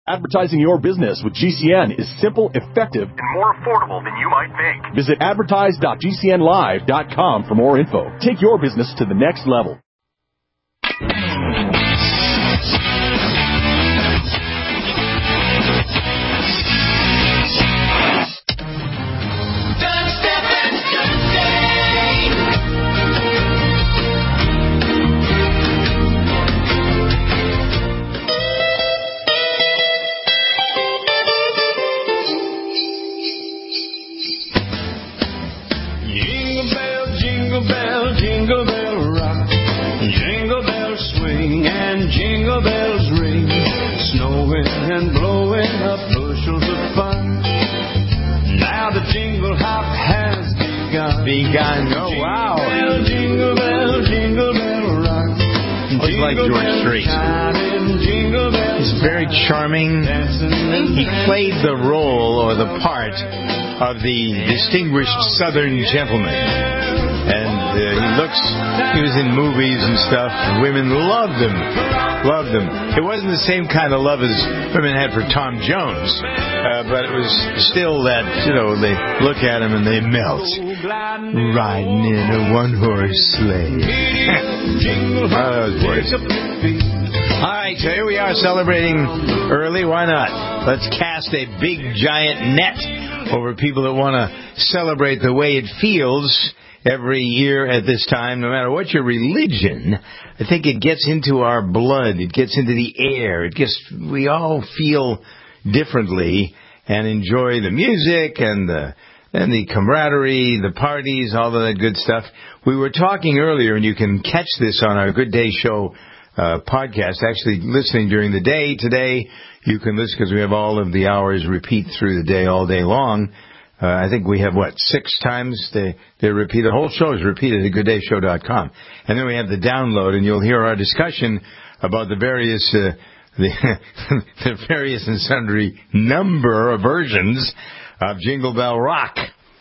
Advertising your business with GCN is simple, effective, and more affordable than you might think. Visit advertise.gcnlive.com for more info. Take your business to the next level. Jingle bell rock, jingle bells swing, and jingle bells ring. Snowing and blowing up bushels of fun. Now the jingle hop has begun. Oh, wow. Jingle bell, jingle bell rock. Always like George Strait. He's very charming. He played the role or the part of the distinguished Southern gentleman. And he was in movies and stuff, and women loved him. It wasn't the same kind of love as women had for Tom Jones, but it was still that, they look at him and they melt. Riding in a one-horse sleigh. All right, so here we are celebrating early. Why not? Let's cast a big, giant net over people that want to celebrate the way it feels every year at this time, no matter what your religion. I think it gets into our blood. It gets into the air. We all feel differently and enjoy the music and the camaraderie, the parties, all of that good stuff. We were talking earlier, and you can catch this on our Good Day Show podcast, actually listening during the day. Today, you can listen because we have all of the hours repeat through the day, all day long. I think we have, 6 times they repeat. The whole show is repeated at gooddayshow.com. And then we have the download, and you'll hear our discussion about the various the various and sundry number of versions of Jingle Bell Rock.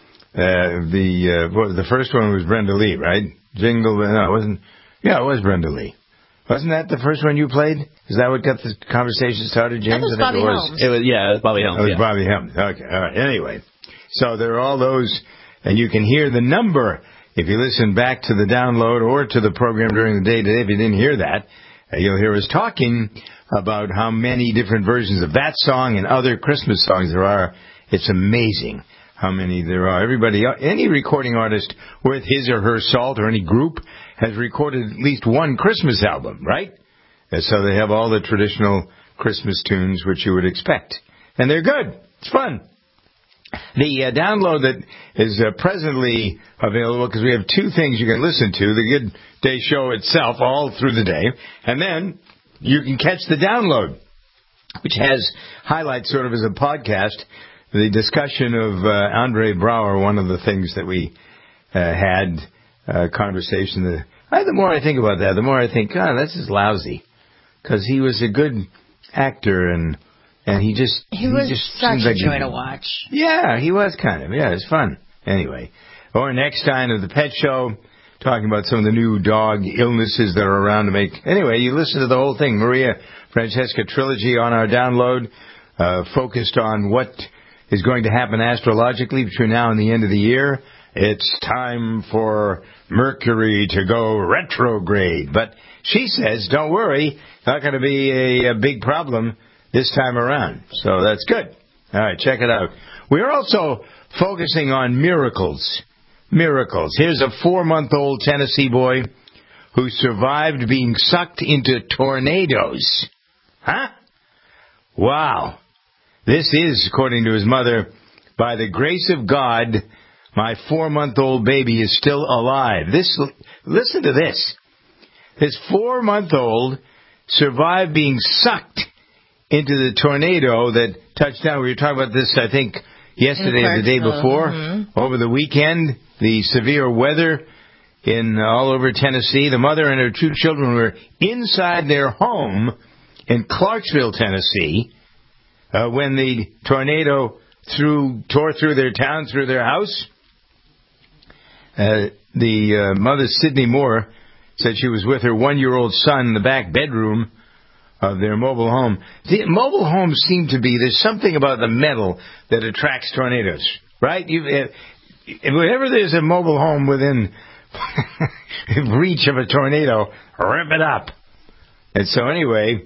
The first one was Brenda Lee, right? No, it wasn't. Yeah, it was Brenda Lee. Wasn't that the first one you played? Is that what got the conversation started, James? That was Bobby Helms. It was Bobby Helms. It was Bobby Helms. Okay, all right. Anyway. So there are all those, and you can hear the number if you listen back to the download or to the program during the day today. If you didn't hear that, you'll hear us talking about how many different versions of that song and other Christmas songs there are. It's amazing how many there are. Any recording artist worth his or her salt or any group has recorded at least one Christmas album, right? And so they have all the traditional Christmas tunes which you would expect. And they're good. It's fun. The download that is presently available, because we have 2 things you can listen to, the Good Day Show itself all through the day, and then you can catch the download, which has highlights sort of as a podcast, the discussion of Andre Braugher, one of the things that we had conversation. The more I think about that, the more I think, this is lousy, because he was a good actor, and he was such a joy to watch. Yeah, he was kind of. Yeah, it's fun. Anyway, or next time of the Pet Show, talking about some of the new dog illnesses that are around to make. Anyway, you listen to the whole thing. Maria Francesca trilogy on our download, focused on what is going to happen astrologically between now and the end of the year. It's time for Mercury to go retrograde. But she says, don't worry, not going to be a big problem this time around. So that's good. All right, check it out. We're also focusing on miracles. Miracles. Here's a 4-month-old Tennessee boy who survived being sucked into tornadoes. Huh? Wow. This is, according to his mother, by the grace of God, my 4-month-old baby is still alive. Listen to this. This 4-month-old survived being sucked into the tornado that touched down. We were talking about this, I think, yesterday or the day before. Mm-hmm. Over the weekend, the severe weather all over Tennessee. The mother and her 2 children were inside their home in Clarksville, Tennessee, when the tornado tore through their town, through their house. The mother, Sydney Moore, said she was with her 1-year-old son in the back bedroom of their mobile home. The mobile homes seem to be, there's something about the metal that attracts tornadoes, right? Whenever there's a mobile home within reach of a tornado, rip it up. And so anyway,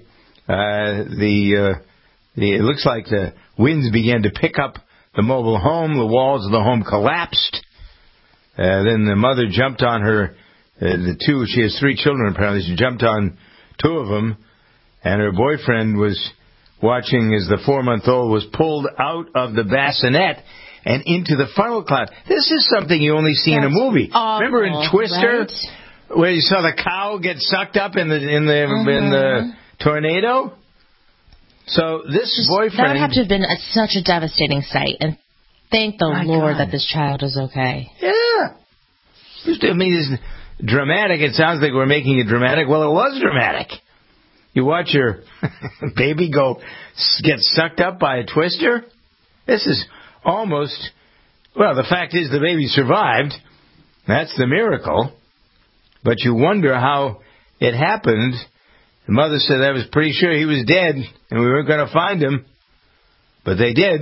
it looks like the winds began to pick up the mobile home. The walls of the home collapsed. Then the mother jumped on she has 3 children apparently. She jumped on 2 of them. And her boyfriend was watching as the 4-month-old was pulled out of the bassinet and into the funnel cloud. This is something you only see in a movie. Awful, remember in Twister, right? where you saw the cow get sucked up in the tornado? So this boyfriend... That would have to have been such a devastating sight. And thank the Lord God. that this child is okay. Yeah. I mean, it's dramatic. It sounds like we're making it dramatic. Well, it was dramatic. You watch your baby get sucked up by a twister? This is almost... Well, the fact is the baby survived. That's the miracle. But you wonder how it happened. The mother said I was pretty sure he was dead and we weren't going to find him. But they did.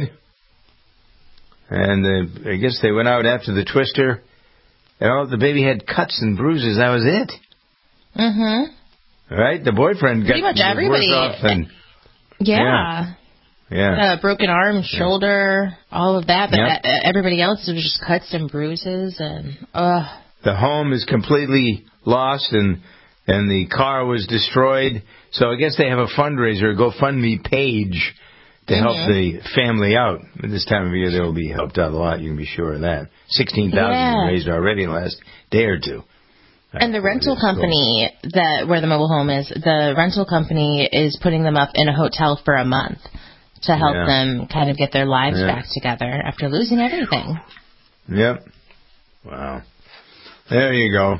And I guess they went out after the twister. And the baby had cuts and bruises. That was it. Mm-hmm. Right? The boyfriend got pretty much everybody. Worse off than, yeah. Broken arm, shoulder, all of that. But everybody else, it was just cuts and bruises. And the home is completely lost, and the car was destroyed. So I guess they have a fundraiser, a GoFundMe page to help the family out. At this time of year, they will be helped out a lot. You can be sure of that. $16,000 raised already in the last day or two. And the rental company where the mobile home is, the rental company is putting them up in a hotel for a month to help them kind of get their lives back together after losing everything. Yep. Wow. There you go.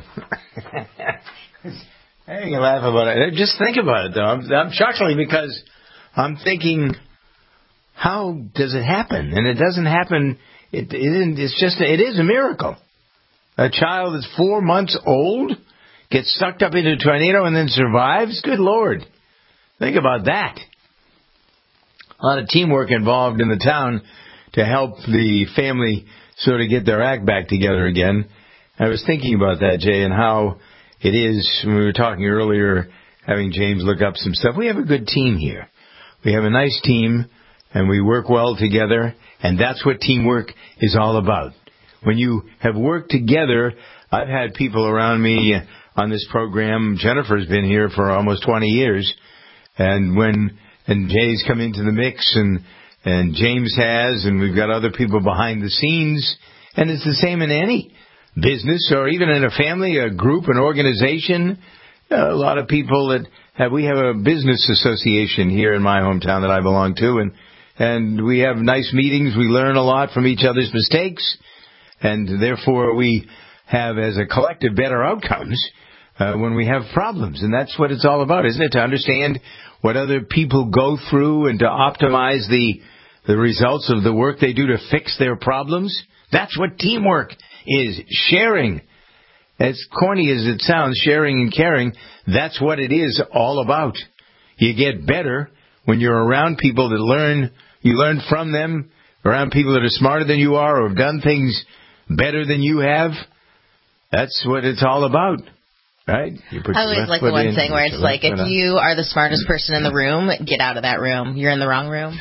Hey, you can laugh about it. Just think about it, though. I'm chuckling because I'm thinking, how does it happen? And it doesn't happen. It is a miracle. A child that's 4 months old gets sucked up into a tornado and then survives? Good Lord. Think about that. A lot of teamwork involved in the town to help the family sort of get their act back together again. I was thinking about that, Jay, and how it is, when we were talking earlier, having James look up some stuff. We have a good team here. We have a nice team, and we work well together, and that's what teamwork is all about. When you have worked together, I've had people around me on this program. Jennifer's been here for almost 20 years. And Jay's come into the mix, and James has, and we've got other people behind the scenes. And it's the same in any business or even in a family, a group, an organization. A lot of people we have a business association here in my hometown that I belong to. And we have nice meetings. We learn a lot from each other's mistakes. And therefore, we have, as a collective, better outcomes when we have problems. And that's what it's all about, isn't it? To understand what other people go through and to optimize the results of the work they do to fix their problems. That's what teamwork is. Sharing. As corny as it sounds, sharing and caring, that's what it is all about. You get better when you're around people that learn. You learn from them, around people that are smarter than you are or have done things better than you have. That's what it's all about, right? I always like the one thing where it's like, if you are the smartest person in the room, get out of that room. You're in the wrong room.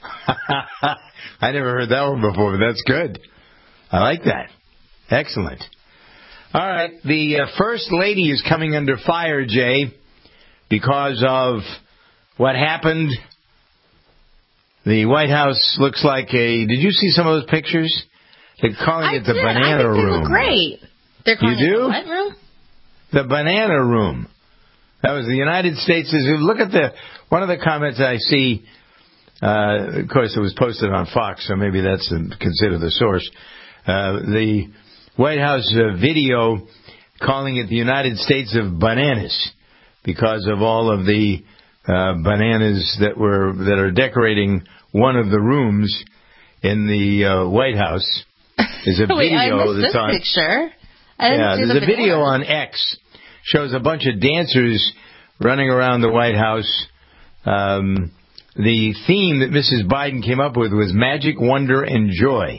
I never heard that one before, but that's good. I like that. Excellent. All right, the First Lady is coming under fire, Jay, because of what happened. The White House looks like did you see some of those pictures? They're calling it the banana room. They look great. They're calling it the what room? The banana room. That was the United States. Look at one of the comments I see. Of course, it was posted on Fox, so maybe that's considered the source. The White House video calling it the United States of bananas because of all of the bananas that are decorating one of the rooms in the White House. There's a Wait, video I missed that's on picture. there's a video on X shows a bunch of dancers running around the White House the theme that Mrs. Biden came up with was magic, wonder, and joy.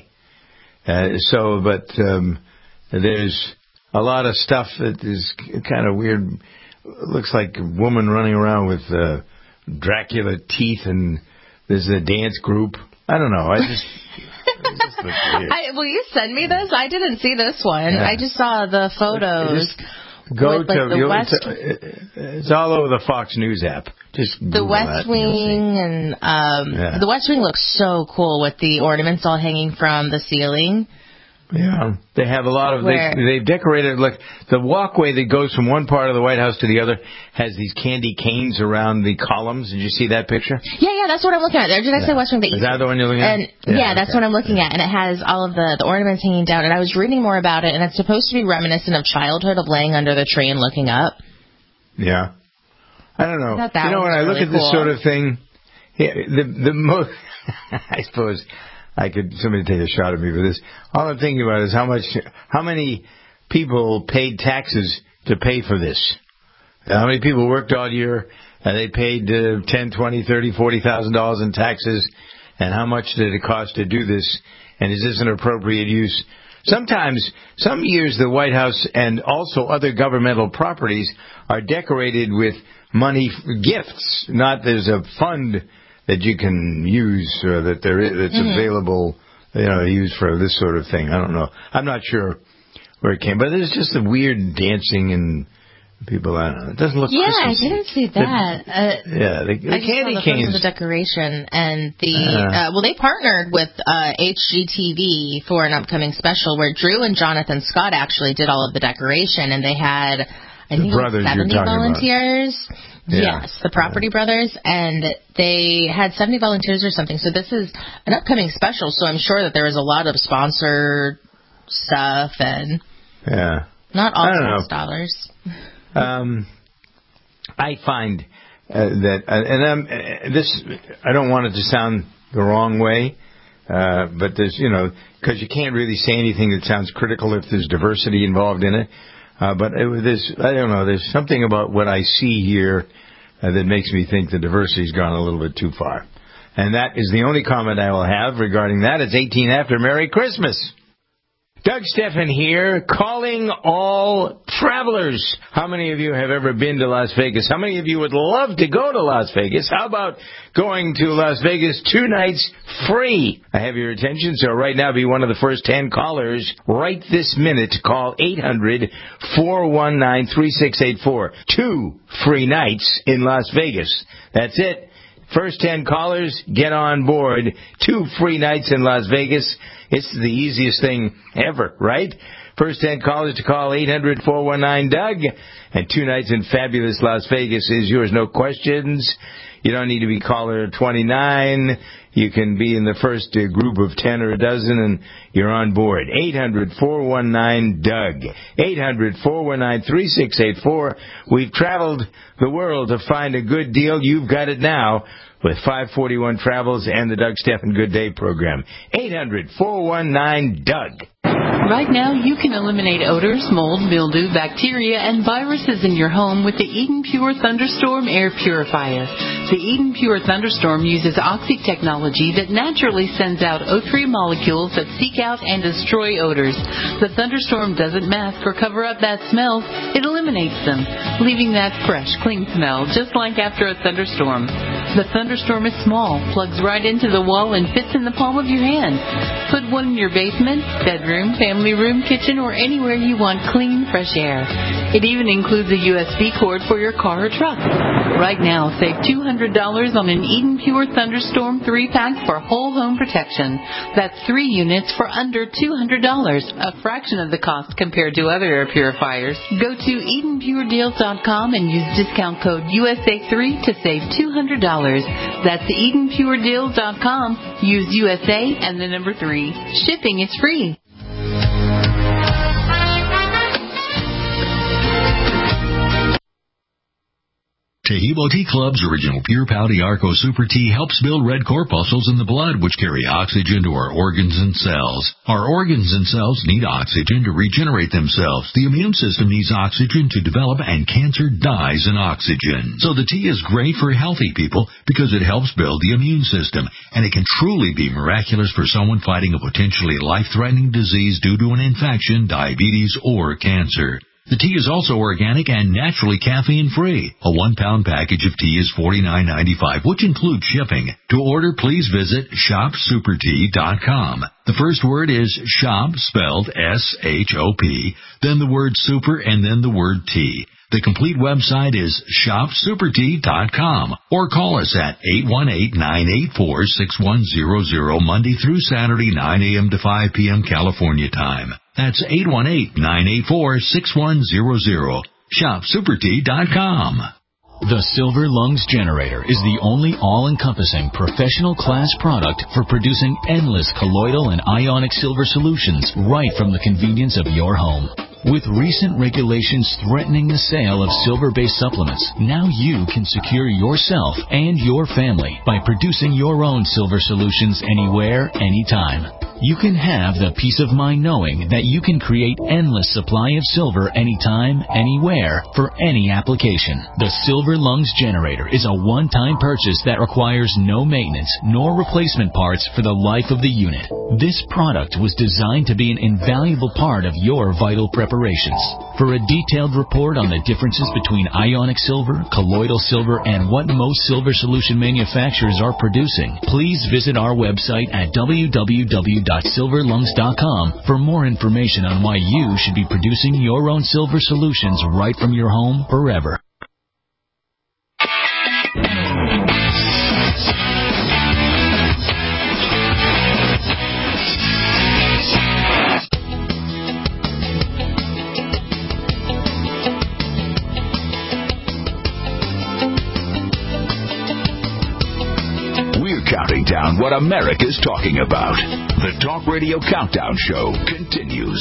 But there's a lot of stuff that is kind of weird. Looks like a woman running around with Dracula teeth, and there's a dance group. I don't know. It just looks weird. Will you send me this? I didn't see this one. Yeah. I just saw the photos. Go with, like, the West. It's all over the Fox News app. Just Google the West Wing, and the West Wing looks so cool with the ornaments all hanging from the ceiling. Yeah, they have a lot of. They've decorated. Look, the walkway that goes from one part of the White House to the other has these candy canes around the columns. Did you see that picture? Yeah, that's what I'm looking at. Did I say West Wing? Is that the one you're looking at? And that's what I'm looking at. And it has all of the ornaments hanging down. And I was reading more about it, and it's supposed to be reminiscent of childhood, of laying under the tree and looking up. Yeah, I don't know. You know, when I look really at this sort of thing, the most, I suppose. Somebody take a shot at me for this. All I'm thinking about is how many people paid taxes to pay for this. How many people worked all year and they paid $10, $20, $30, $40,000 in taxes, and how much did it cost to do this? And is this an appropriate use? Sometimes, some years, the White House and also other governmental properties are decorated with money gifts. Not there's a fund that you can use, that's available, to use for this sort of thing. I don't know. I'm not sure where it came, but there's just a weird dancing and people. I don't know. It doesn't look. Yeah, Christmas. I didn't see that. The candy canes. The decoration and they partnered with HGTV for an upcoming special where Drew and Jonathan Scott actually did all of the decoration, and they had I think 70 volunteers. About. Yes, the Property Brothers, and they had 70 volunteers or something. So this is an upcoming special, so I'm sure that there was a lot of sponsored stuff and not all tax dollars. I find that, I don't want it to sound the wrong way, but there's, because you can't really say anything that sounds critical if there's diversity involved in it. But there's something about what I see here that makes me think the diversity's gone a little bit too far. And that is the only comment I will have regarding that. It's 18 after. Merry Christmas. Doug Stephan here, calling all travelers. How many of you have ever been to Las Vegas? How many of you would love to go to Las Vegas? How about going to Las Vegas 2 nights free? I have your attention, so right now be one of the first 10 callers right this minute. Call 800-419-3684. 2 free nights in Las Vegas. That's it. First 10 callers, get on board. 2 free nights in Las Vegas. It's the easiest thing ever, right? First 10 callers to call 800-419-DOUG. And 2 nights in fabulous Las Vegas is yours. No questions. You don't need to be caller 29. You can be in the first group of 10 or a dozen, and you're on board. 800-419-DOUG. 800-419-3684. We've traveled the world to find a good deal. You've got it now with 541 Travels and the Doug Stephan Good Day program. 800-419-DOUG. Right now, you can eliminate odors, mold, mildew, bacteria, and viruses in your home with the Eden Pure Thunderstorm Air Purifier. The Eden Pure Thunderstorm uses oxy technology that naturally sends out O3 molecules that seek out and destroy odors. The Thunderstorm doesn't mask or cover up bad smells. It eliminates them, leaving that fresh, clean smell, just like after a thunderstorm. The Thunderstorm is small, plugs right into the wall, and fits in the palm of your hand. Put one in your basement, bedroom, family room, kitchen, or anywhere you want clean, fresh air. It even includes a USB cord for your car or truck. Right now, save $200 on an Eden Pure Thunderstorm 3-pack for whole home protection. That's 3 units for under $200, a fraction of the cost compared to other air purifiers. Go to EdenPureDeals.com and use discount code USA3 to save $200. That's EdenPureDeals.com. Use USA and the number 3. Shipping is free. Tahibo Tea Club's original Pure Pouty Arco Super Tea helps build red corpuscles in the blood, which carry oxygen to our organs and cells. Our organs and cells need oxygen to regenerate themselves. The immune system needs oxygen to develop, and cancer dies in oxygen. So the tea is great for healthy people because it helps build the immune system, and it can truly be miraculous for someone fighting a potentially life-threatening disease due to an infection, diabetes, or cancer. The tea is also organic and naturally caffeine-free. A 1-pound package of tea is $49.95, which includes shipping. To order, please visit shopsupertea.com. The first word is shop, spelled S-H-O-P, then the word super, and then the word tea. The complete website is shopsupertea.com, or call us at 818-984-6100 Monday through Saturday, 9 a.m. to 5 p.m. California time. That's 818-984-6100. shopsupertea.com. The Silver Lungs Generator is the only all-encompassing professional class product for producing endless colloidal and ionic silver solutions right from the convenience of your home. With recent regulations threatening the sale of silver-based supplements, now you can secure yourself and your family by producing your own silver solutions anywhere, anytime. You can have the peace of mind knowing that you can create endless supply of silver anytime, anywhere, for any application. The Silver Lungs Generator is a one-time purchase that requires no maintenance nor replacement parts for the life of the unit. This product was designed to be an invaluable part of your vital preparations. For a detailed report on the differences between ionic silver, colloidal silver, and what most silver solution manufacturers are producing, please visit our website at www.silverlungs.com for more information on why you should be producing your own silver solutions right from your home forever. Counting down what America's talking about. The Talk Radio Countdown Show continues.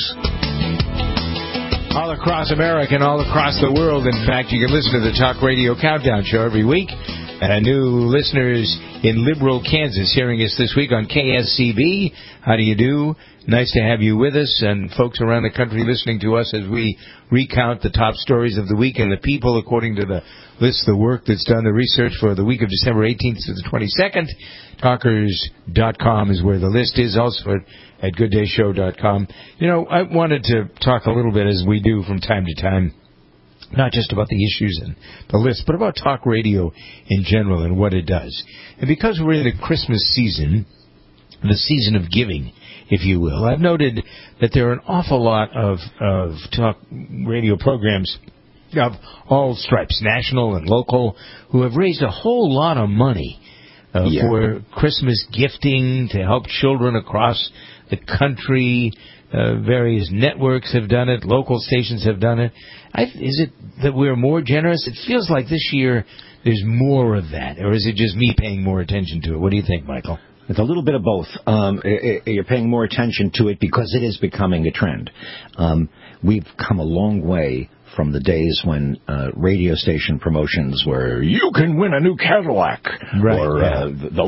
All across America and all across the world. In fact, you can listen to the Talk Radio Countdown Show every week. New listeners in Liberal, Kansas, hearing us this week on KSCB. How do you do? Nice to have you with us, and folks around the country listening to us as we recount the top stories of the week and the people according to the list, the work that's done, the research for the week of December 18th to the 22nd. Talkers.com is where the list is, also at gooddayshow.com. You know, I wanted to talk a little bit, as we do from time to time, not just about the issues and the list, but about talk radio in general and what it does. And because we're in the Christmas season, the season of giving, if you will, I've noted that there are an awful lot of talk radio programs of all stripes, national and local, who have raised a whole lot of money for Christmas gifting to help children across the country. Various networks have done it. Local stations have done it. Is it that we're more generous? It feels like this year there's more of that. Or is it just me paying more attention to it? What do you think, Michael? It's a little bit of both. You're paying more attention to it because it is becoming a trend. We've come a long way from the days when radio station promotions were, you can win a new Cadillac, right, or the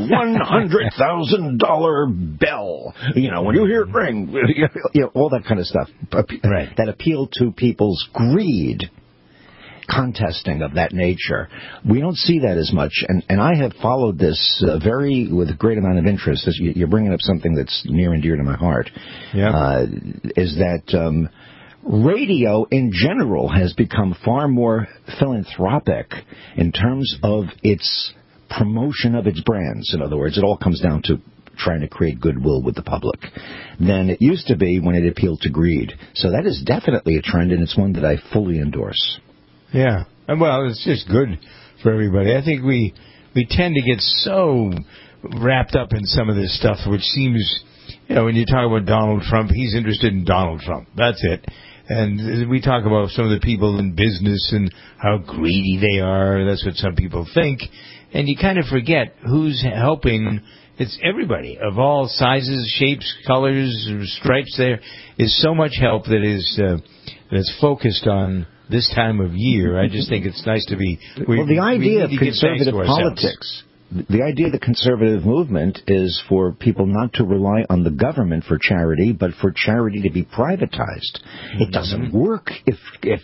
$100,000 bell. You know, when you hear it ring, all that kind of stuff. Right. That appealed to people's greed. Contesting of that nature. We don't see that as much, and I have followed this with a great amount of interest. You're bringing up something that's near and dear to my heart. Yeah. Is that radio in general has become far more philanthropic in terms of its promotion of its brands. In other words, it all comes down to trying to create goodwill with the public than it used to be when it appealed to greed. So that is definitely a trend, and it's one that I fully endorse. Yeah. Well, it's just good for everybody. I think we tend to get so wrapped up in some of this stuff, which seems, when you talk about Donald Trump, he's interested in Donald Trump. That's it. And we talk about some of the people in business and how greedy they are. That's what some people think. And you kind of forget who's helping. It's everybody of all sizes, shapes, colors, stripes. There is so much help that is focused on this time of year. I just think it's nice to be... the idea of conservative politics... The idea of the conservative movement is for people not to rely on the government for charity, but for charity to be privatized. It doesn't work if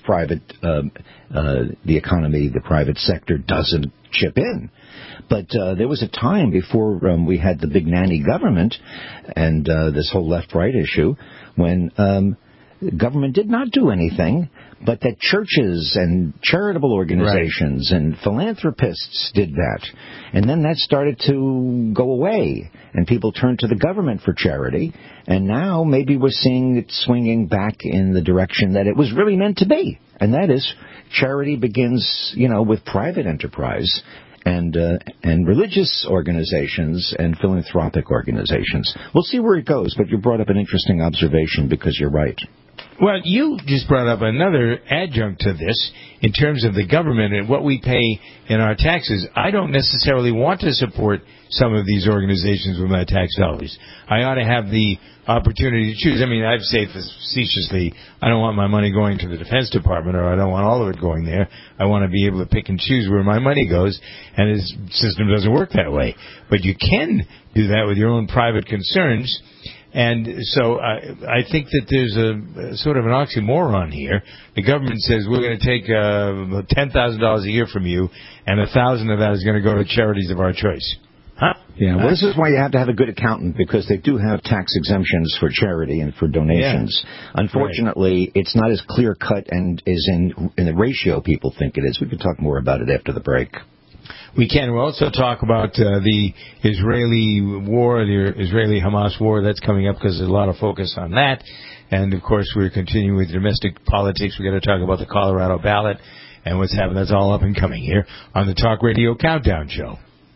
the economy, the private sector doesn't chip in. But there was a time before we had the big nanny government and this whole left-right issue when government did not do anything, but that churches and charitable organizations and philanthropists did that. And then that started to go away, and people turned to the government for charity. And now maybe we're seeing it swinging back in the direction that it was really meant to be. And that is, charity begins, with private enterprise and religious organizations and philanthropic organizations. We'll see where it goes, but you brought up an interesting observation because you're right. Well, you just brought up another adjunct to this in terms of the government and what we pay in our taxes. I don't necessarily want to support some of these organizations with my tax dollars. I ought to have the opportunity to choose. I mean, I've said facetiously, I don't want my money going to the Defense Department, or I don't want all of it going there. I want to be able to pick and choose where my money goes, and this system doesn't work that way. But you can do that with your own private concerns. And so I think that there's a sort of an oxymoron here. The government says we're going to take $10,000 a year from you, and $1,000 of that is going to go to charities of our choice. Huh? Yeah, well, this is why you have to have a good accountant, because they do have tax exemptions for charity and for donations. Yeah. Unfortunately, It's not as clear-cut and is in the ratio people think it is. We can talk more about it after the break. We can. We'll also talk about the Israeli war, the Israeli-Hamas war. That's coming up because there's a lot of focus on that. And, of course, we're continuing with domestic politics. We've got to talk about the Colorado ballot and what's happening. That's all up and coming here on the Talk Radio Countdown Show.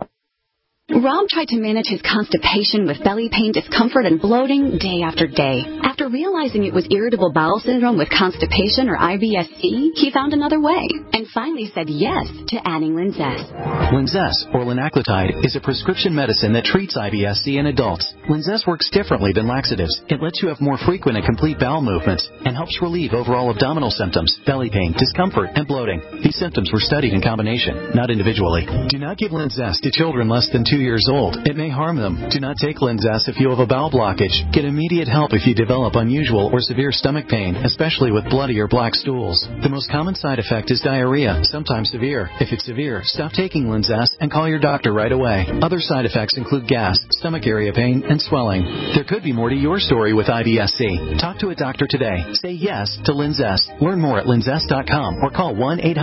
Rob tried to manage his constipation with belly pain, discomfort, and bloating day after day. After realizing it was irritable bowel syndrome with constipation, or IBS-C, he found another way and finally said yes to adding Linzess. Linzess, or linaclotide, is a prescription medicine that treats IBS-C in adults. Linzess works differently than laxatives. It lets you have more frequent and complete bowel movements and helps relieve overall abdominal symptoms, belly pain, discomfort, and bloating. These symptoms were studied in combination, not individually. Do not give Linzess to children less than 2 years old. It may harm them. Do not take Linzess if you have a bowel blockage. Get immediate help if you develop unusual or severe stomach pain, especially with bloody or black stools. The most common side effect is diarrhea, sometimes severe. If it's severe, stop taking Linzess and call your doctor right away. Other side effects include gas, stomach area pain, and swelling. There could be more to your story with IBS-C. Talk to a doctor today. Say yes to Linzess. Learn more at linzess.com or call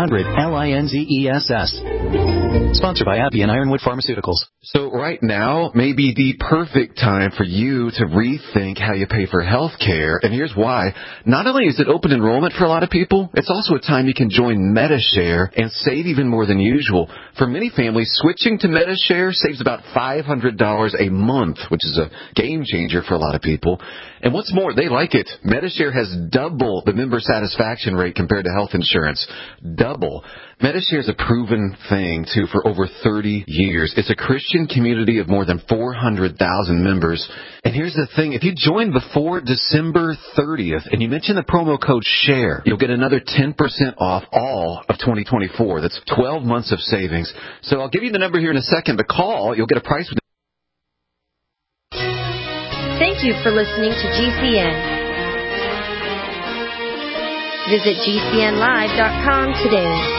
1-800-LINZESS. Sponsored by AbbVie and Ironwood Pharmaceuticals. So right now may be the perfect time for you to rethink how you pay for health care. And here's why. Not only is it open enrollment for a lot of people, it's also a time you can join Medi-Share and save even more than usual. For many families, switching to Medi-Share saves about $500 a month, which is a game changer for a lot of people. And what's more, they like it. Medi-Share has double the member satisfaction rate compared to health insurance. Double. Medi-Share is a proven thing, too, for over 30 years. It's a Christian community of more than 400,000 members. And here's the thing. If you join before December 30th and you mention the promo code SHARE, you'll get another 10% off all of 2024. That's 12 months of savings. So I'll give you the number here in a second, but call. You'll get a price with. Thank you for listening to GCN. Visit GCNlive.com today.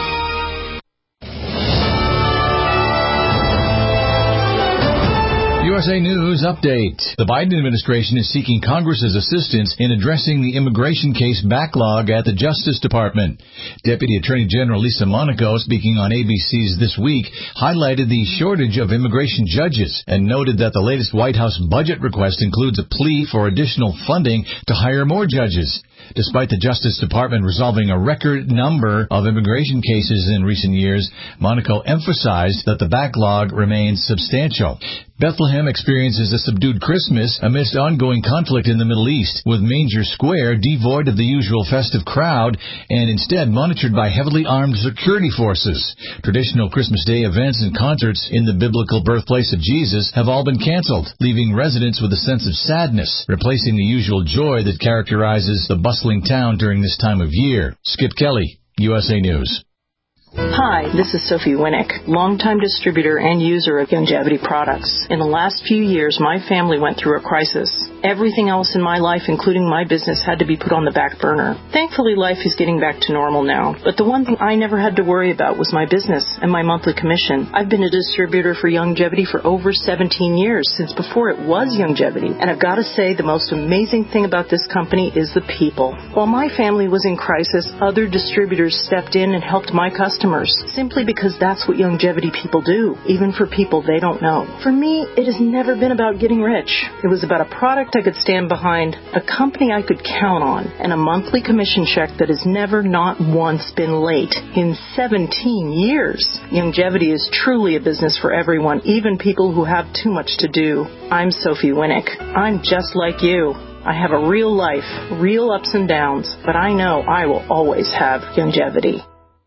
USA News Update. The Biden administration is seeking Congress's assistance in addressing the immigration case backlog at the Justice Department. Deputy Attorney General Lisa Monaco, speaking on ABC's This Week, highlighted the shortage of immigration judges and noted that the latest White House budget request includes a plea for additional funding to hire more judges. Despite the Justice Department resolving a record number of immigration cases in recent years, Monaco emphasized that the backlog remains substantial. Bethlehem experiences a subdued Christmas amidst ongoing conflict in the Middle East, with Manger Square devoid of the usual festive crowd and instead monitored by heavily armed security forces. Traditional Christmas Day events and concerts in the biblical birthplace of Jesus have all been canceled, leaving residents with a sense of sadness, replacing the usual joy that characterizes the bustling town during this time of year. Skip Kelly USA News. Hi, this is Sophie Winnick, longtime distributor and user of Youngevity products. In the last few years, my family went through a crisis. Everything else in my life, including my business, had to be put on the back burner. Thankfully, life is getting back to normal now. But the one thing I never had to worry about was my business and my monthly commission. I've been a distributor for Youngevity for over 17 years, since before it was Youngevity. And I've got to say, the most amazing thing about this company is the people. While my family was in crisis, other distributors stepped in and helped my customers, simply because that's what Youngevity people do, even for people they don't know. For me, it has never been about getting rich. It was about a product I could stand behind, a company I could count on, and a monthly commission check that has never, not once, been late in 17 years. Youngevity is truly a business for everyone, even people who have too much to do. I'm Sophie Winnick. I'm just like you. I have a real life, real ups and downs, but I know I will always have Youngevity.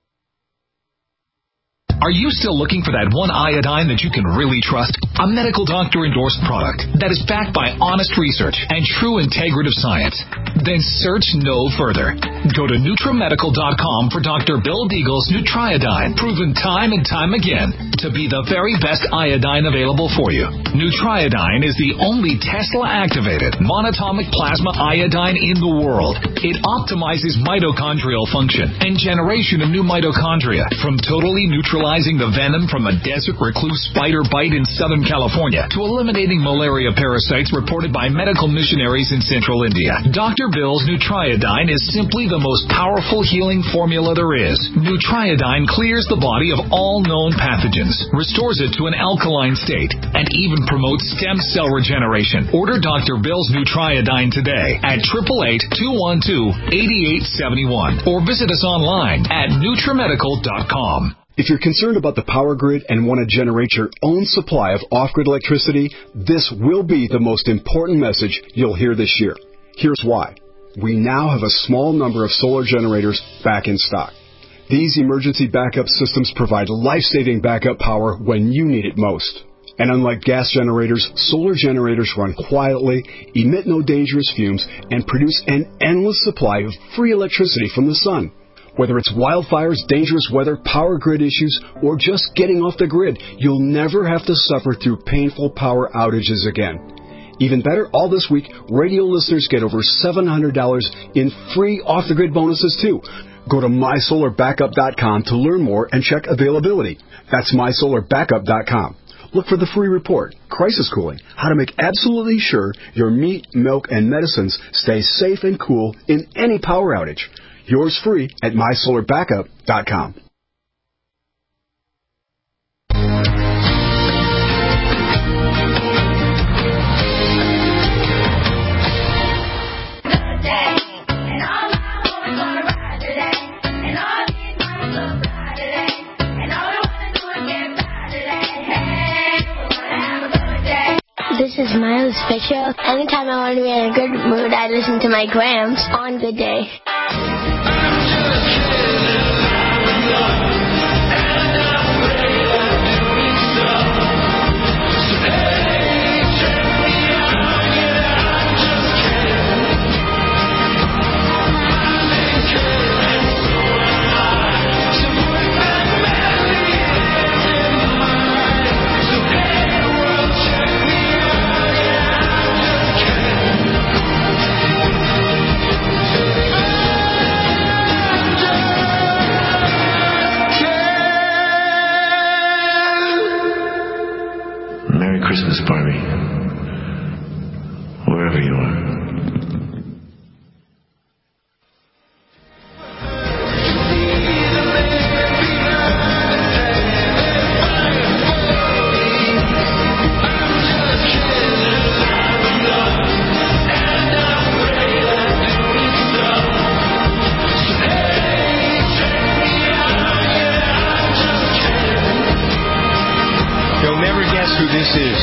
Are you still looking for that one iodine that you can really trust? A medical doctor-endorsed product that is backed by honest research and true integrative science? Then search no further. Go to NutriMedical.com for Dr. Bill Deagle's Nutriodine, proven time and time again to be the very best iodine available for you. Nutriodine is the only Tesla-activated monatomic plasma iodine in the world. It optimizes mitochondrial function and generation of new mitochondria from totally neutralizing the venom from a desert recluse spider bite in Southern California to eliminating malaria parasites reported by medical missionaries in central India. Dr. Bill's Nutriodine is simply the most powerful healing formula there is. Nutriodine clears the body of all known pathogens, restores it to an alkaline state, and even promotes stem cell regeneration. Order Dr. Bill's Nutriodine today at 888-212-8871 or visit us online at NutriMedical.com. If you're concerned about the power grid and want to generate your own supply of off-grid electricity, this will be the most important message you'll hear this year. Here's why. We now have a small number of solar generators back in stock. These emergency backup systems provide life-saving backup power when you need it most. And unlike gas generators, solar generators run quietly, emit no dangerous fumes, and produce an endless supply of free electricity from the sun. Whether it's wildfires, dangerous weather, power grid issues, or just getting off the grid, you'll never have to suffer through painful power outages again. Even better, all this week, radio listeners get over $700 in free off-the-grid bonuses, too. Go to MySolarBackup.com to learn more and check availability. That's MySolarBackup.com. Look for the free report, Crisis Cooling, how to make absolutely sure your meat, milk, and medicines stay safe and cool in any power outage. Yours free at MySolarBackup.com. This is Miles Fisher. Anytime I want to be in a good mood, I listen to my Grams on Good Day. Christmas party, wherever you are. You'll never guess who this is.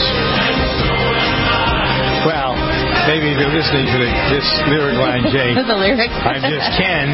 Well, maybe if you're listening to this lyric line, Jay. The lyric. I just can.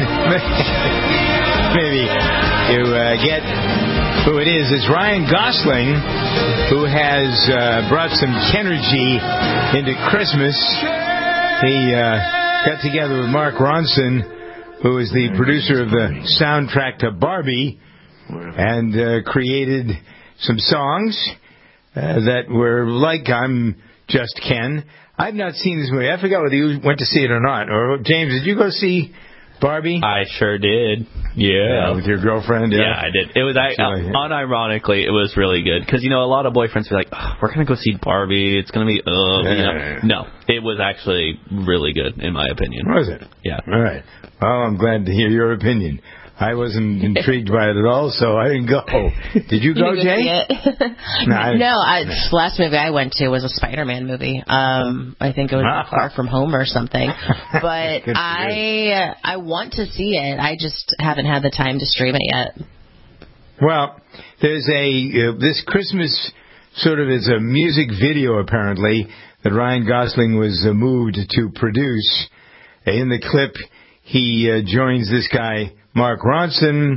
Maybe you get who it is. It's Ryan Gosling, who has brought some Kenergy into Christmas. He got together with Mark Ronson who is the producer of the soundtrack to Barbie and created some songs that were like I'm Just Ken. I've not seen this movie. I forgot whether you went to see it or not. Or James, did you go see Barbie? I sure did. Yeah. With your girlfriend? Yeah, I did. It was unironically, it was really good because a lot of boyfriends be like, "We're gonna go see Barbie. It's gonna be No, it was actually really good in my opinion. Was it? Yeah. All right. Well, I'm glad to hear your opinion. I wasn't intrigued by it at all, so I didn't go. Did you go, Jay? Last movie I went to was a Spider-Man movie. I think it was Far From Home or something. But I want to see it. I just haven't had the time to stream it yet. Well, there's this Christmas sort of is a music video, apparently, that Ryan Gosling was moved to produce. In the clip, he joins this guy, Mark Ronson,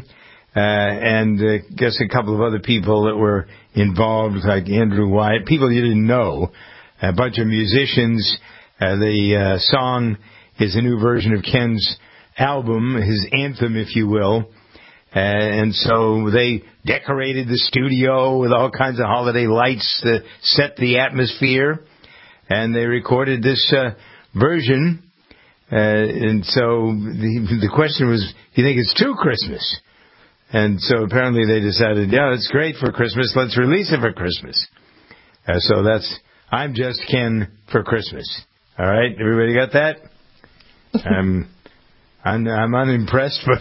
and I guess a couple of other people that were involved, like Andrew Wyatt, people you didn't know, a bunch of musicians. The song is a new version of Ken's album, his anthem, if you will. And so they decorated the studio with all kinds of holiday lights to set the atmosphere. And they recorded this version. And so the question was, do you think it's too Christmas? And so apparently they decided, yeah, it's great for Christmas. Let's release it for Christmas. So that's I'm Just Ken for Christmas. All right, everybody got that? I'm unimpressed, but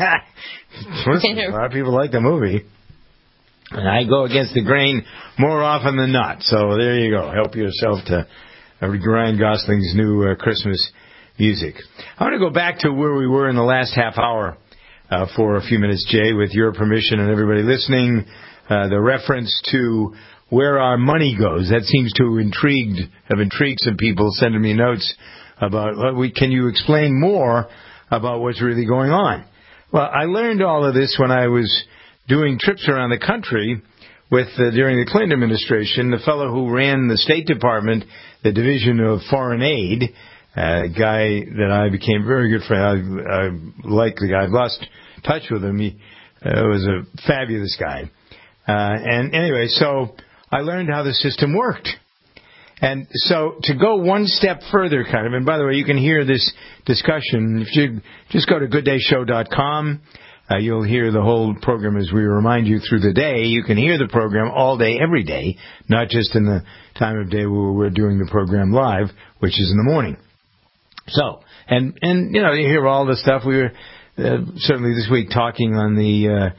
listen, a lot of people like the movie. And I go against the grain more often than not. So there you go. Help yourself to Ryan Gosling's new Christmas music. I want to go back to where we were in the last half hour for a few minutes, Jay, with your permission and everybody listening. The reference to where our money goes. That seems to have intrigued some people sending me notes about, can you explain more about what's really going on? Well, I learned all of this when I was doing trips around the country during the Clinton administration. The fellow who ran the State Department, the Division of Foreign Aid, a guy that I became very good friend. I like the guy. I've lost touch with him. He was a fabulous guy. And anyway, so I learned how the system worked. And so to go one step further, kind of, and by the way, you can hear this discussion. If you just go to gooddayshow.com, you'll hear the whole program as we remind you through the day. You can hear the program all day, every day, not just in the time of day where we're doing the program live, which is in the morning. So, and you hear all the stuff. We were certainly this week talking on the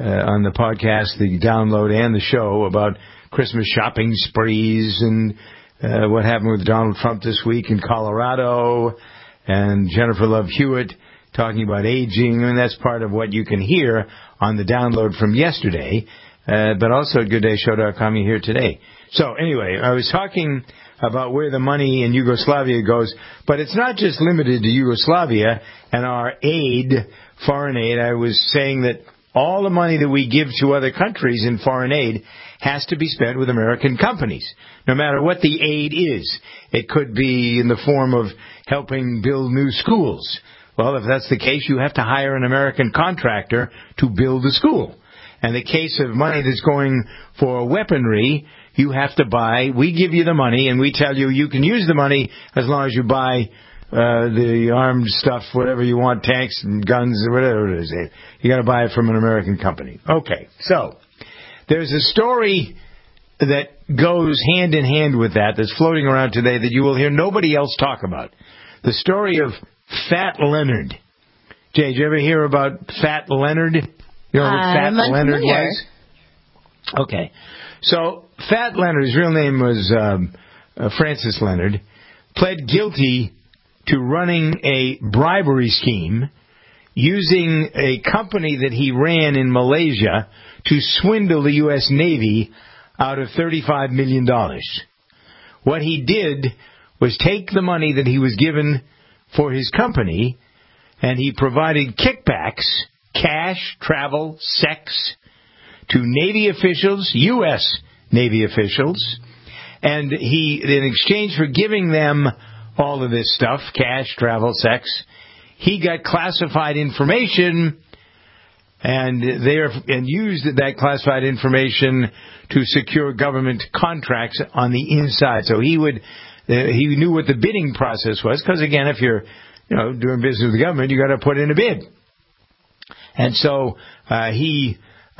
podcast, the download and the show about Christmas shopping sprees and what happened with Donald Trump this week in Colorado, and Jennifer Love Hewitt talking about aging. I mean, that's part of what you can hear on the download from yesterday, but also at GoodDayShow.com you hear today. So anyway, I was talking about where the money in Yugoslavia goes, but it's not just limited to Yugoslavia and our aid, foreign aid. I was saying that all the money that we give to other countries in foreign aid has to be spent with American companies, no matter what the aid is. It could be in the form of helping build new schools. Well, if that's the case, you have to hire an American contractor to build a school. And the case of money that's going for weaponry, you have to buy. We give you the money, and we tell you you can use the money as long as you buy the armed stuff, whatever you want, tanks and guns or whatever it is. You got to buy it from an American company. Okay, so there's a story that goes hand in hand with that's floating around today that you will hear nobody else talk about. The story of Fat Leonard. Jay, did you ever hear about Fat Leonard? You know what Fat Leonard was? Okay. So Fat Leonard, his real name was Francis Leonard, pled guilty to running a bribery scheme using a company that he ran in Malaysia to swindle the U.S. Navy out of $35 million. What he did was take the money that he was given for his company, and he provided kickbacks, cash, travel, sex, to Navy officials, U.S. Navy officials, and he, in exchange for giving them all of this stuff, cash, travel, sex, he got classified information and used that classified information to secure government contracts on the inside. So he knew what the bidding process was, because again, if you're doing business with the government, you got to put in a bid. And so he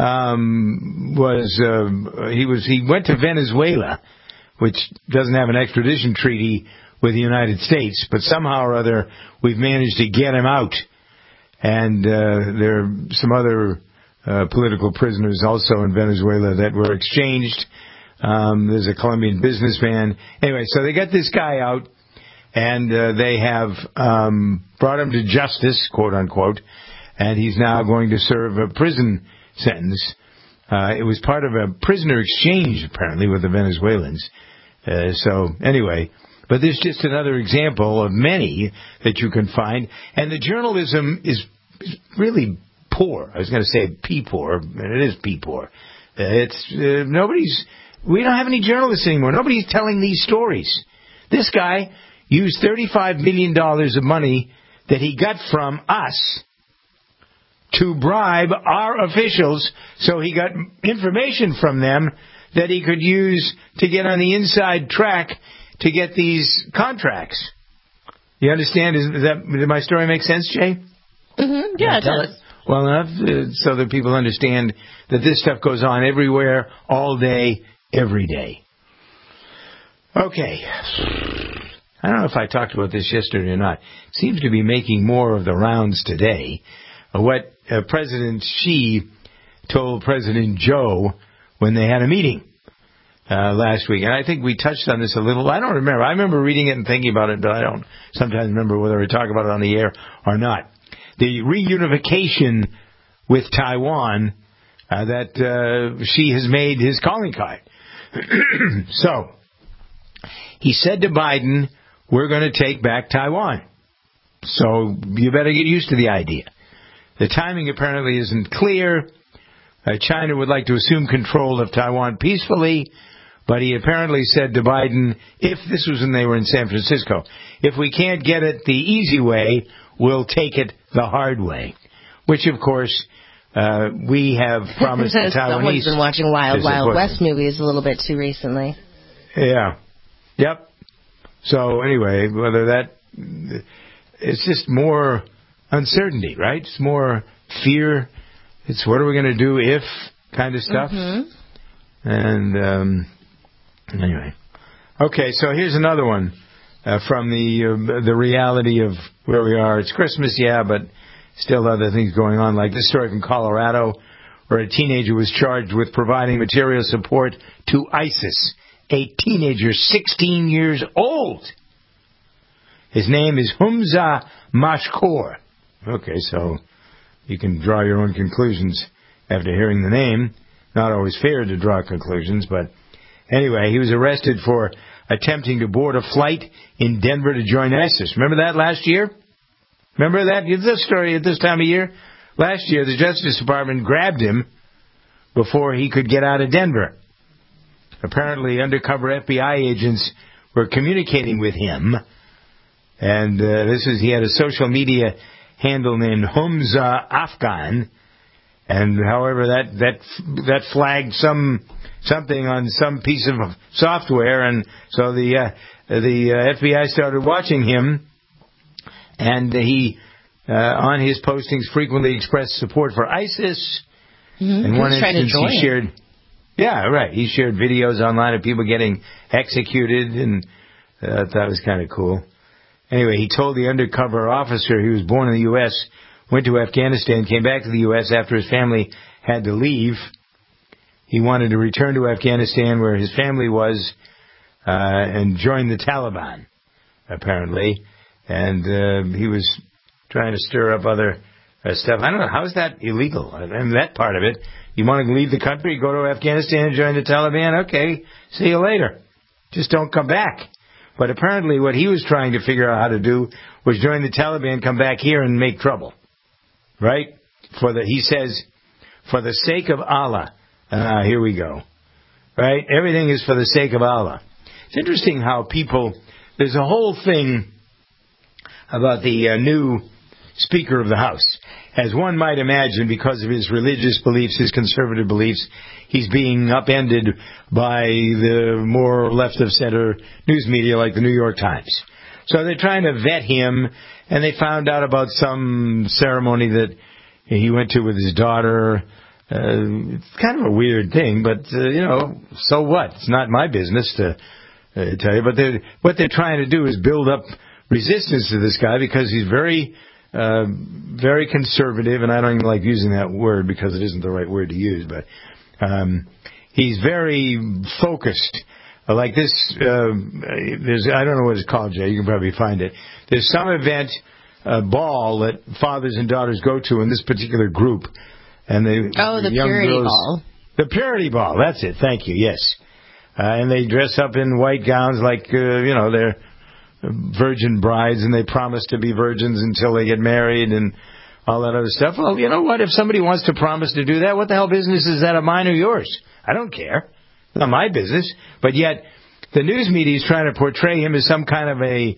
went to Venezuela, which doesn't have an extradition treaty with the United States, but somehow or other we've managed to get him out. And there are some other political prisoners also in Venezuela that were exchanged. There's a Colombian businessman. Anyway, so they got this guy out, and they have brought him to justice, quote unquote, and he's now going to serve a prison sentence. It was part of a prisoner exchange, apparently, with the Venezuelans. So anyway, but there's just another example of many that you can find. And the journalism is really poor. I was going to say P-poor, and it is P-poor. We don't have any journalists anymore. Nobody's telling these stories. This guy used $35 million of money that he got from us to bribe our officials, so he got information from them that he could use to get on the inside track to get these contracts. You understand? Did my story make sense, Jay? Mm-hmm. Yeah, it does. Well enough so that people understand that this stuff goes on everywhere, all day, every day. Okay. I don't know if I talked about this yesterday or not. It seems to be making more of the rounds today. What President Xi told President Zhou when they had a meeting last week. And I think we touched on this a little. I don't remember. I remember reading it and thinking about it, but I don't sometimes remember whether we talk about it on the air or not. The reunification with Taiwan that Xi has made his calling card. So, he said to Biden, we're going to take back Taiwan. So, you better get used to the idea. The timing apparently isn't clear. China would like to assume control of Taiwan peacefully, but he apparently said to Biden, if this was when they were in San Francisco, if we can't get it the easy way, we'll take it the hard way. Which, of course, we have promised the Taiwanese. Someone's been watching Wild Wild West movies a little bit too recently. Yeah. Yep. So, anyway, whether that... It's just more uncertainty, right? It's more fear. It's what are we going to do if kind of stuff. Mm-hmm. And anyway. Okay, so here's another one from the reality of where we are. It's Christmas, yeah, but still other things going on, like this story from Colorado, where a teenager was charged with providing material support to ISIS. A teenager, 16 years old. His name is Humza Mashkour. Okay, so you can draw your own conclusions after hearing the name. Not always fair to draw conclusions, but anyway, he was arrested for attempting to board a flight in Denver to join ISIS. Remember that last year? Remember that? This story at this time of year? Last year, the Justice Department grabbed him before he could get out of Denver. Apparently, undercover FBI agents were communicating with him, and he had a social media handle named Humza Afghan, and however that flagged something on some piece of software, and so the FBI started watching him, and he on his postings frequently expressed support for ISIS. Mm-hmm. In one instance, he shared. Yeah, right. He shared videos online of people getting executed, and that was kind of cool. Anyway, he told the undercover officer he was born in the U.S., went to Afghanistan, came back to the U.S. after his family had to leave. He wanted to return to Afghanistan where his family was and join the Taliban, apparently. And he was trying to stir up other stuff. I don't know. How is that illegal? I mean, that part of it. You want to leave the country, go to Afghanistan and join the Taliban? Okay, see you later. Just don't come back. But apparently what he was trying to figure out how to do was join the Taliban, come back here and make trouble. Right? He says, for the sake of Allah. Here we go. Right? Everything is for the sake of Allah. It's interesting how there's a whole thing about the new Speaker of the House. As one might imagine, because of his religious beliefs, his conservative beliefs, he's being upended by the more left-of-center news media like the New York Times. So they're trying to vet him, and they found out about some ceremony that he went to with his daughter. It's kind of a weird thing, but, so what? It's not my business to tell you. But what they're trying to do is build up resistance to this guy because he's very conservative, and I don't even like using that word because it isn't the right word to use, but he's very focused. Like this, I don't know what it's called, Jay. You can probably find it. There's some event, ball that fathers and daughters go to in this particular group, and the Purity Ball. The Purity Ball. That's it. Thank you. Yes, and they dress up in white gowns like they're virgin brides, and they promise to be virgins until they get married and all that other stuff. Well, you know what? If somebody wants to promise to do that, what the hell business is that of mine or yours? I don't care. It's not my business. But yet, the news media is trying to portray him as some kind of a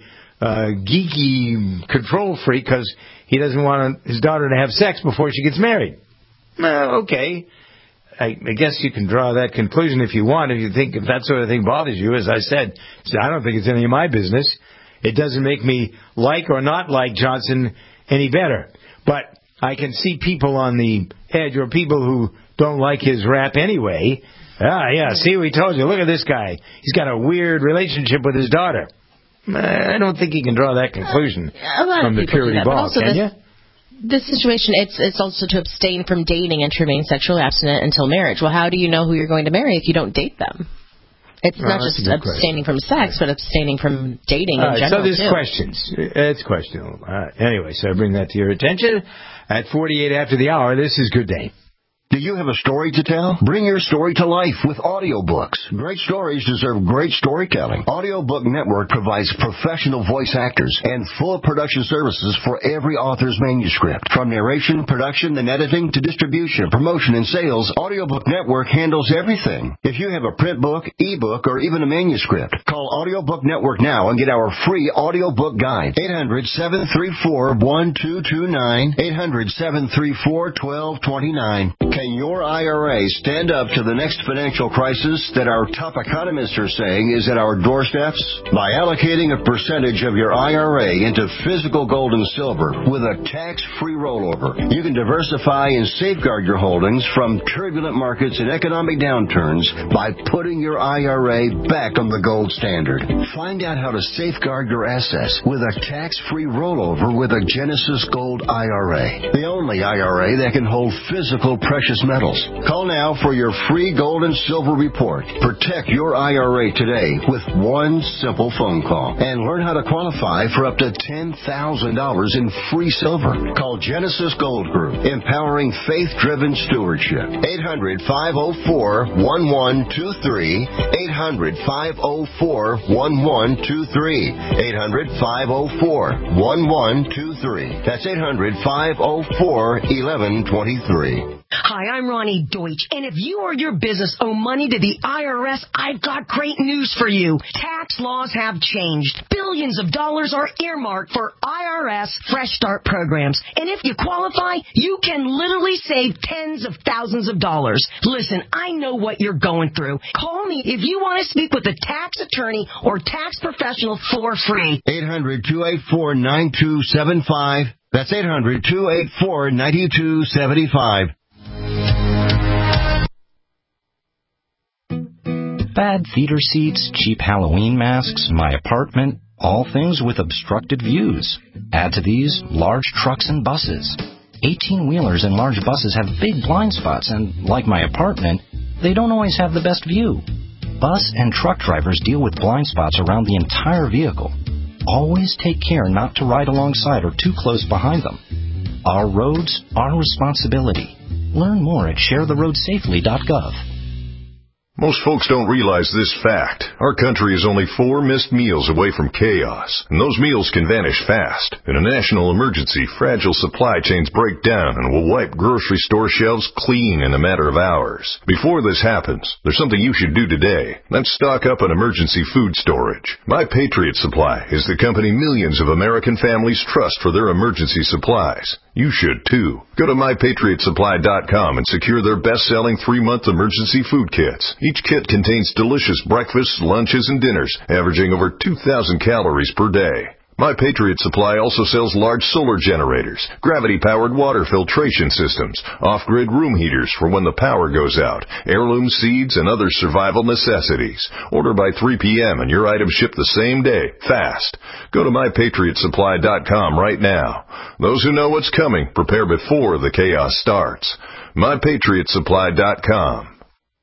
geeky control freak because he doesn't want his daughter to have sex before she gets married. Well, okay. I guess you can draw that conclusion if you want, if that sort of thing bothers you. As I said, I don't think it's any of my business. It doesn't make me like or not like Johnson any better. But I can see people on the edge, or people who don't like his rap anyway. See, we told you. Look at this guy. He's got a weird relationship with his daughter. I don't think you can draw that conclusion from the Purity Ball, can you? This situation, it's also to abstain from dating and to remain sexually abstinent until marriage. Well, how do you know who you're going to marry if you don't date them? It's not just abstaining from sex, but abstaining from dating in general, so there's questions. It's questionable. Anyway, so I bring that to your attention. At 48 after the hour, this is Good Day. Do you have a story to tell? Bring your story to life with audiobooks. Great stories deserve great storytelling. Audiobook Network provides professional voice actors and full production services for every author's manuscript. From narration, production, and editing to distribution, promotion, and sales, Audiobook Network handles everything. If you have a print book, ebook, or even a manuscript, call Audiobook Network now and get our free audiobook guide. 800-734-1229. 800-734-1229. Can your IRA stand up to the next financial crisis that our top economists are saying is at our doorsteps? By allocating a percentage of your IRA into physical gold and silver with a tax-free rollover, you can diversify and safeguard your holdings from turbulent markets and economic downturns by putting your IRA back on the gold standard. Find out how to safeguard your assets with a tax-free rollover with a Genesis Gold IRA, the only IRA that can hold physical precious metals. Call now for your free gold and silver report. Protect your IRA today with one simple phone call and learn how to qualify for up to $10,000 in free silver. Call Genesis Gold Group, empowering faith-driven stewardship. 800-504-1123. 800-504-1123. 800-504-1123. That's 800-504-1123. Hi, I'm Ronnie Deutsch, and if you or your business owe money to the IRS, I've got great news for you. Tax laws have changed. Billions of dollars are earmarked for IRS Fresh Start programs, and if you qualify, you can literally save tens of thousands of dollars. Listen, I know what you're going through. Call me if you want to speak with a tax attorney or tax professional for free. 800-284-9275. That's 800-284-9275. Bad theater seats, cheap Halloween masks, my apartment, all things with obstructed views. Add to these large trucks and buses. 18-wheelers and large buses have big blind spots, and like my apartment, they don't always have the best view. Bus and truck drivers deal with blind spots around the entire vehicle. Always take care not to ride alongside or too close behind them. Our roads, our responsibility. Learn more at sharetheroadsafely.gov. Most folks don't realize this fact. Our country is only 4 missed meals away from chaos, and those meals can vanish fast. In a national emergency, fragile supply chains break down and will wipe grocery store shelves clean in a matter of hours. Before this happens, there's something you should do today. That's stock up on emergency food storage. My Patriot Supply is the company millions of American families trust for their emergency supplies. You should too. Go to MyPatriotSupply.com and secure their best-selling 3-month emergency food kits. Each kit contains delicious breakfasts, lunches, and dinners, averaging over 2,000 calories per day. My Patriot Supply also sells large solar generators, gravity-powered water filtration systems, off-grid room heaters for when the power goes out, heirloom seeds, and other survival necessities. Order by 3 p.m. and your items ship the same day, fast. Go to MyPatriotSupply.com right now. Those who know what's coming, prepare before the chaos starts. MyPatriotSupply.com.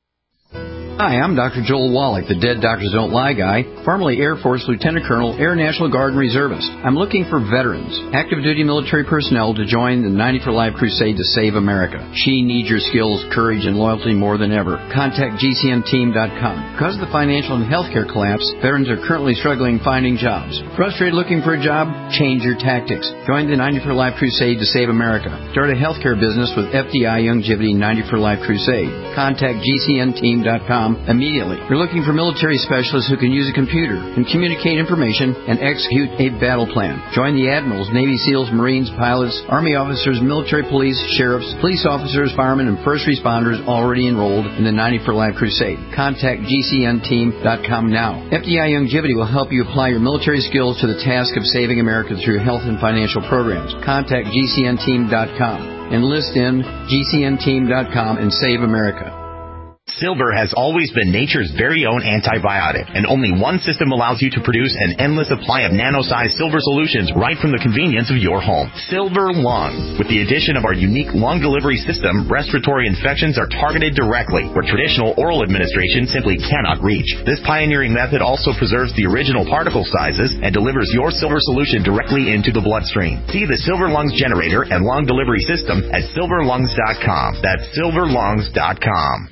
Hi, I'm Dr. Joel Wallach, the Dead Doctors Don't Lie guy, formerly Air Force Lieutenant Colonel, Air National Guard and Reservist. I'm looking for veterans, active duty military personnel to join the 90 for Life crusade to save America. She needs your skills, courage, and loyalty more than ever. Contact GCNteam.com. Because of the financial and healthcare collapse, veterans are currently struggling finding jobs. Frustrated looking for a job? Change your tactics. Join the 90 for Life crusade to save America. Start a healthcare business with FDI Youngevity 90 for Life crusade. Contact GCNteam.com immediately. You're looking for military specialists who can use a computer and communicate information and execute a battle plan. Join the admirals, Navy SEALs, Marines, pilots, Army officers, military police, sheriffs, police officers, firemen, and first responders already enrolled in the 90 for Life crusade. Contact GCNteam.com now. FDI Youngevity will help you apply your military skills to the task of saving America through health and financial programs. Contact GCNteam.com. Enlist in GCNteam.com and save America. Silver has always been nature's very own antibiotic, and only one system allows you to produce an endless supply of nano-sized silver solutions right from the convenience of your home. Silver Lung. With the addition of our unique lung delivery system, respiratory infections are targeted directly, where traditional oral administration simply cannot reach. This pioneering method also preserves the original particle sizes and delivers your silver solution directly into the bloodstream. See the Silver Lungs generator and lung delivery system at silverlungs.com. That's silverlungs.com.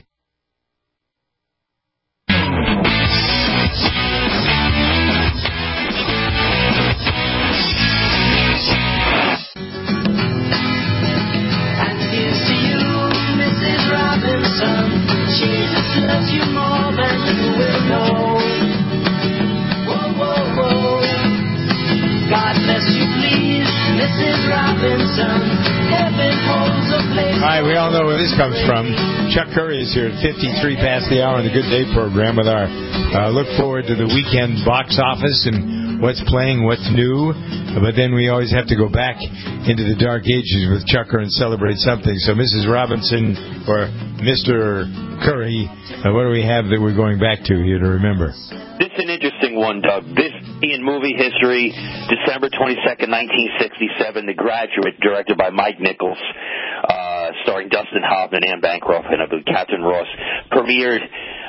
Jesus loves you more than you will know. Whoa, whoa, whoa. God bless you, please, Mrs. Robinson. Heaven holds a place. All right, we all know where this comes from. Chuck Curry is here at 53 past the hour in the Good Day program with our look forward to the weekend box office and what's playing, what's new. But then we always have to go back into the dark ages with Chucker and celebrate something. So Mrs. Robinson or Mr. Curry, what do we have that we're going back to here to remember? This is an interesting one, Doug. This in movie history, December 22nd, 1967, The Graduate, directed by Mike Nichols, starring Dustin Hoffman, Anne Bancroft, and Catherine Ross, premiered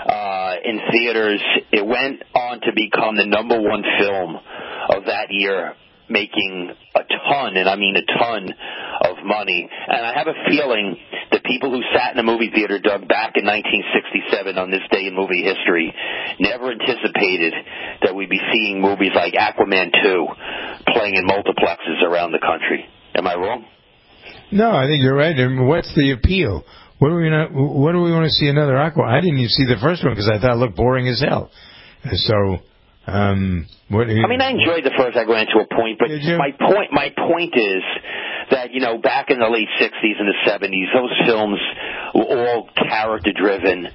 in theaters. It went on to become the #1 film of that year, making a ton, and I mean a ton, of money. And I have a feeling that people who sat in a movie theater, Doug, back in 1967 on this day in movie history, never anticipated that we'd be seeing movies like Aquaman 2 playing in multiplexes around the country. Am I wrong? No, I think you're right. And what's the appeal? What do we want to see another Aquaman? I didn't even see the first one because I thought it looked boring as hell. So, I enjoyed the first Aquaman to a point, but my point is that, back in the late 60s and the 70s, those films were all character-driven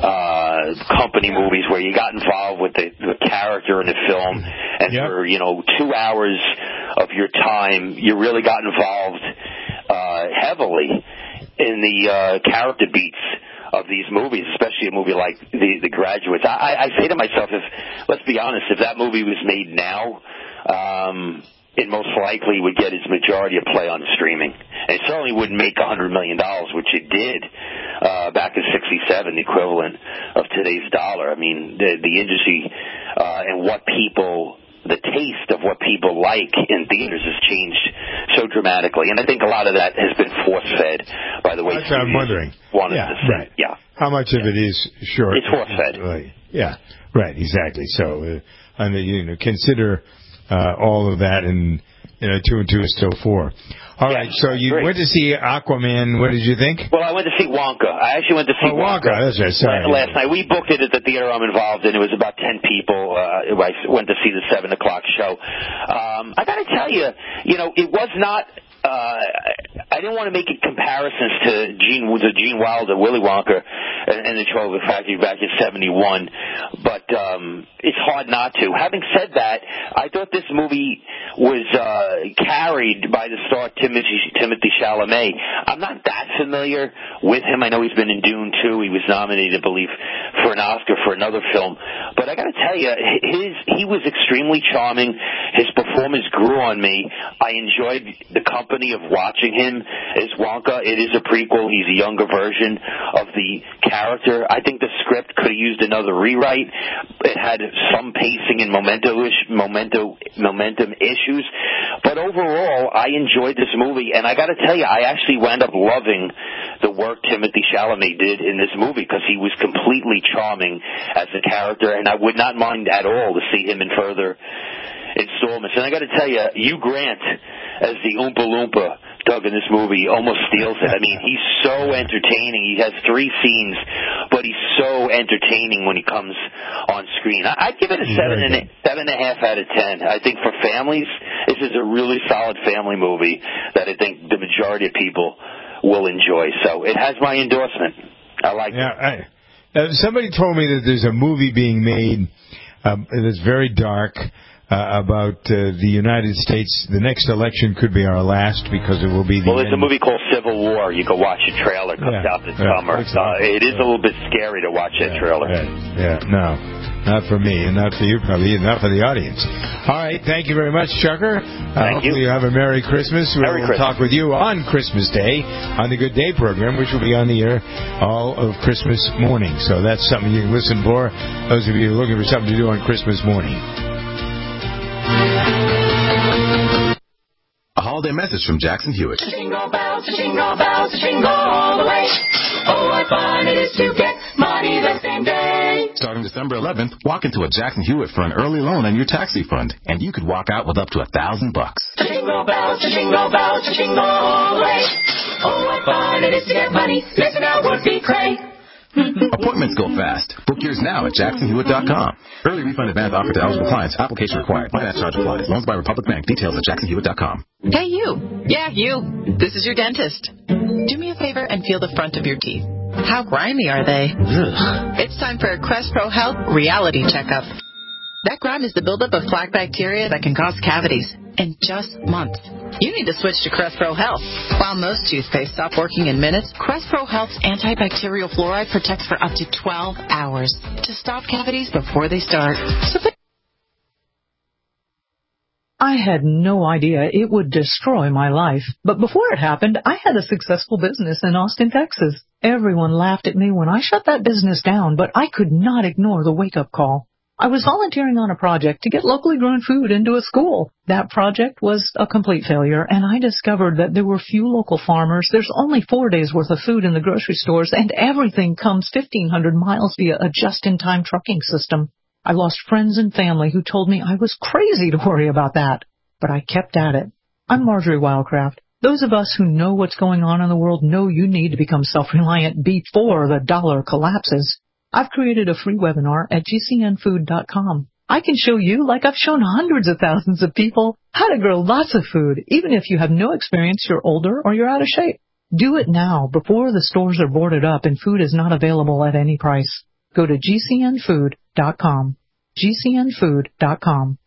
company movies where you got involved with the character in the film, and for 2 hours of your time, you really got involved heavily in the character beats of these movies, especially a movie like The Graduates. I say to myself, let's be honest, if that movie was made now, it most likely would get its majority of play on streaming. And it certainly wouldn't make $100 million, which it did back in '67, the equivalent of today's dollar. I mean, the industry and the taste of what people like in theaters has changed so dramatically. And I think a lot of that has been force-fed by the way that's what I'm wondering. Wanted to see. Right. Yeah. how much of it is short? It's force-fed. Right. Yeah, right, exactly. So, consider all of that, and 2 and 2 is still 4. All right, so you went to see Aquaman. What did you think? Well, I went to see Wonka. I actually went to see Wonka. That's right. Sorry. Last night. We booked it at the theater I'm involved in. It was about 10 people. I went to see the 7 o'clock show. I got to tell you, it was not... I didn't want to make comparisons to Gene Wilder, Willy Wonka, and the Chocolate Factory back in '71, but it's hard not to. Having said that, I thought this movie was carried by the star Timothée Chalamet. I'm not that familiar with him. I know he's been in Dune 2. He was nominated, I believe, for an Oscar for another film. But I got to tell you, he was extremely charming. His performance grew on me. I enjoyed the company of watching him as Wonka. It is a prequel. He's a younger version of the character. I think the script could have used another rewrite. It had some pacing and momentum issues. But overall, I enjoyed this movie, and I got to tell you, I actually wound up loving the work Timothée Chalamet did in this movie because he was completely charming as a character, and I would not mind at all to see him in further installments. And I got to tell you, Hugh Grant as the Oompa Loompa Doug in this movie almost steals it. I mean, he's so entertaining. He has 3 scenes, but he's so entertaining when he comes on screen. I'd give it a 7.5 out of 10. I think for families, this is a really solid family movie that I think the majority of people will enjoy. So it has my endorsement. I like it. Somebody told me that there's a movie being made that's very dark about the United States. The next election could be our last because it will be the there's a movie called Civil War. You can watch the trailer. It comes out this summer. It is a little bit scary to watch that trailer. No, not for me, and not for you probably, and not for the audience. All right, thank you very much, Chucker. Hopefully you have a Merry Christmas. We'll talk with you on Christmas Day on the Good Day program, which will be on the air all of Christmas morning. So that's something you can listen for, those of you looking for something to do on Christmas morning. A holiday message from Jackson Hewitt. Jingle bells, jingle bells, jingle all the way. Oh, what fun it is to get money the same day. Starting December 11th, walk into a Jackson Hewitt for an early loan on your tax refund, and you could walk out with up to $1,000. Jingle bells, jingle bells, jingle all the way. Oh, what fun it is to get money. Listen out, would be great. Appointments go fast. Book yours now at JacksonHewitt.com. Early refund advance offer to eligible clients. Application required. Finance charge applies. Loans by Republic Bank. Details at JacksonHewitt.com. Hey, you. Yeah, you. This is your dentist. Do me a favor and feel the front of your teeth. How grimy are they? Ugh. It's time for a Crest Pro Health reality checkup. That grime is the buildup of plaque bacteria that can cause cavities in just months. You need to switch to Crest Pro Health. While most toothpaste stop working in minutes, Crest Pro Health's antibacterial fluoride protects for up to 12 hours to stop cavities before they start. I had no idea it would destroy my life. But before it happened, I had a successful business in Austin, Texas. Everyone laughed at me when I shut that business down, but I could not ignore the wake-up call. I was volunteering on a project to get locally grown food into a school. That project was a complete failure, and I discovered that there were few local farmers. There's only 4 days' worth of food in the grocery stores, and everything comes 1,500 miles via a just-in-time trucking system. I lost friends and family who told me I was crazy to worry about that, but I kept at it. I'm Marjorie Wildcraft. Those of us who know what's going on in the world know you need to become self-reliant before the dollar collapses. I've created a free webinar at GCNfood.com. I can show you, like I've shown hundreds of thousands of people, how to grow lots of food, even if you have no experience, you're older, or you're out of shape. Do it now, before the stores are boarded up and food is not available at any price. Go to GCNfood.com. GCNfood.com.